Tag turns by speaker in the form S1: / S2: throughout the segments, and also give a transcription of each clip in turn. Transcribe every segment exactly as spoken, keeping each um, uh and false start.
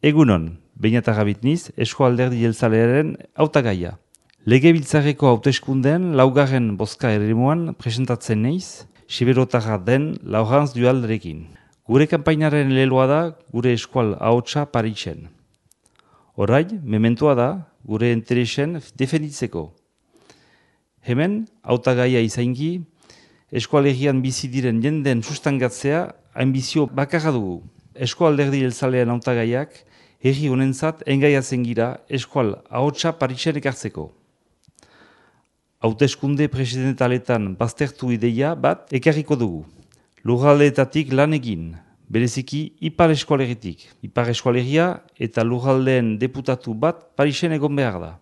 S1: Egunon, Beñat Agabitniz, Eusko Alderdi Jeltzalearen hautagaia. Legebiltzarreko hauteskunden laugarren bozka eremuan presentatzen naiz, siberotarra den Laurence Duhalderekin. Gure kanpainaren leloa da gure eskual ahotsa Parisen. Orain, mementoa da gure interesen defenditzeko. Hemen, hautagaia izaingi, eskualegian bizi diren jenden sustangatzea hainbizio bakarra dugu. Eusko Alderdi Jeltzalean hautagaiak herri honentzat engaiatzen gira eskual ahotsa Parisen ekartzeko. Hauteskunde presidentaletan baztertu ideia bat ekarriko dugu. Lurraldeetatik lan egin, bereziki Ipar Eskualeritik. Ipar Eskualeria eta lurraldeen deputatu bat Parisen egon behar da.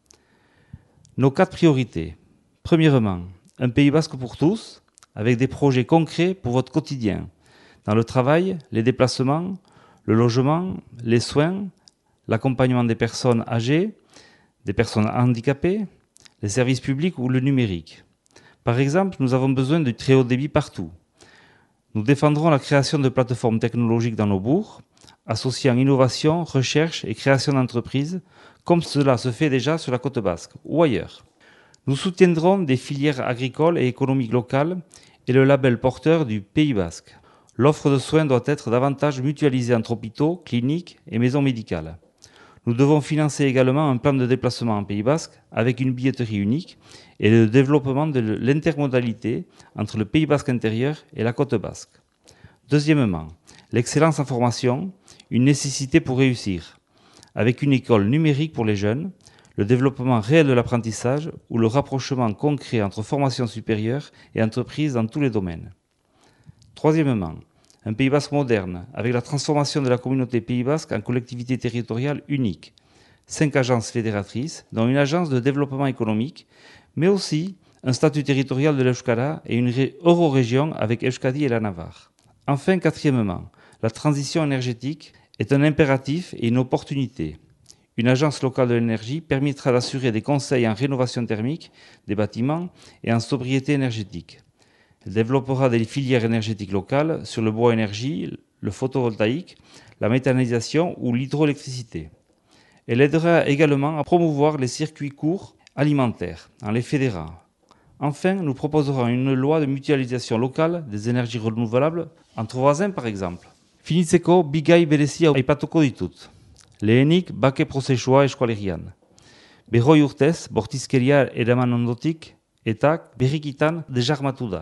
S1: Nos quatre priorités. Premièrement, un Pays Basque pour tous, avec des projets concrets pour votre quotidien. Dans le travail, les déplacements, le logement, les soins, l'accompagnement des personnes âgées, des personnes handicapées, les services publics ou le numérique. Par exemple, nous avons besoin de très haut débit partout. Nous défendrons la création de plateformes technologiques dans nos bourgs, associant innovation, recherche et création d'entreprises, comme cela se fait déjà sur la côte basque ou ailleurs. Nous soutiendrons des filières agricoles et économiques locales et le label porteur du Pays Basque. L'offre de soins doit être davantage mutualisée entre hôpitaux, cliniques et maisons médicales. Nous devons financer également un plan de déplacement en Pays Basque avec une billetterie unique et le développement de l'intermodalité entre le Pays Basque intérieur et la côte basque. Deuxièmement, l'excellence en formation, une nécessité pour réussir, avec une école numérique pour les jeunes, le développement réel de l'apprentissage ou le rapprochement concret entre formation supérieure et entreprise dans tous les domaines. Troisièmement, un Pays Basque moderne, avec la transformation de la communauté Pays Basque en collectivité territoriale unique. Cinq agences fédératrices, dont une agence de développement économique, mais aussi un statut territorial de l'Euskara et une euro-région avec Euskadi et la Navarre. Enfin, quatrièmement, la transition énergétique est un impératif et une opportunité. Une agence locale de l'énergie permettra d'assurer des conseils en rénovation thermique des bâtiments et en sobriété énergétique. Elle développera des filières énergétiques locales sur le bois énergie, le photovoltaïque, la méthanisation ou l'hydroélectricité. Elle aidera également à promouvoir les circuits courts alimentaires en les fédérant. Enfin, nous proposerons une loi de mutualisation locale des énergies renouvelables entre voisins par exemple. Finitzeko bi gai berezia aipatuko ditut. Lehenik bake prozesua eskualerian. Berroi urtez, bortizkeria eraman ondotik eta berrikitan desarmatu da.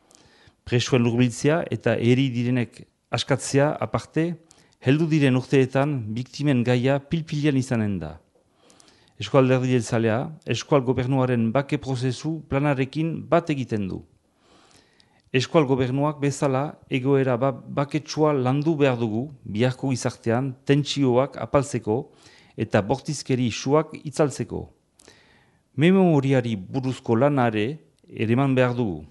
S1: Presoen lurbiltzea eta eri direnek askatzea aparte, heldu diren urteetan biktimen gaia pilpilian izanen da. Eusko Alderdi Jeltzalea, eskual gobernuaren bake prozesu planarekin bat egiten du. Eskual gobernuak bezala egoera ba baketsua landu behar dugu, biharko gizartean tentsioak apaltzeko eta bortizkeri suak itzaltzeko. Memoriari buruzko lanare ereman behar dugu.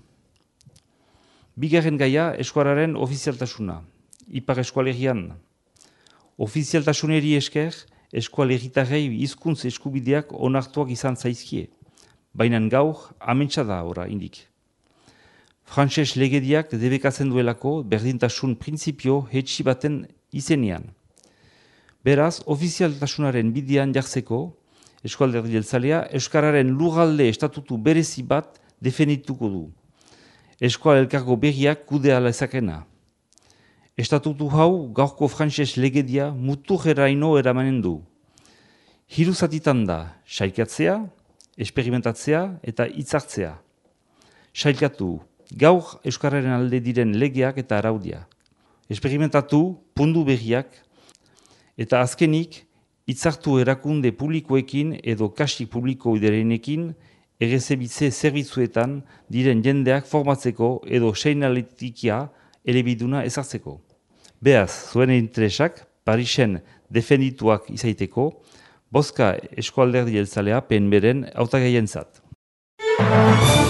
S1: Bigarren gaia eskualaren ofizialtasuna. Ipar Eskualerian. Ofizialtasuneri esker, eskualerritarrei hizkuntz eskubideak onartuak izan zaizkie. Baina gaur, amentsa da ora indik. Frantses legediak debekatzen duelako berdintasun printzipio hetsi baten izenean. Beraz, ofizialtasunaren bidean jartzeko, Eusko Alderdi Jeltzalea euskararen lurralde estatutu berezi bat defendituko du. Eskual elkargo berriak kudeala ezakena. Estatutu hau gaurko frantses legedia muturreraino eramanen du. Hiru zatitan da, sailkatzea, esperimentatzea eta hitzartzea. Sailkatu, gaur euskararen alde diren legeak eta araudia. Esperimentatu, pundu berriak, eta azkenik, hitzartu erakunde publikoekin edo kastik publiko iderenekin errezebitze zerbitzuetan diren jendeak formatzeko edo seinaletikia elebiduna ezartzeko. Beaz, zuen interesak, Parisen defendituak izaiteko, bozka Eusko Alderdi Jeltzalea P N Bren hautagaientzat.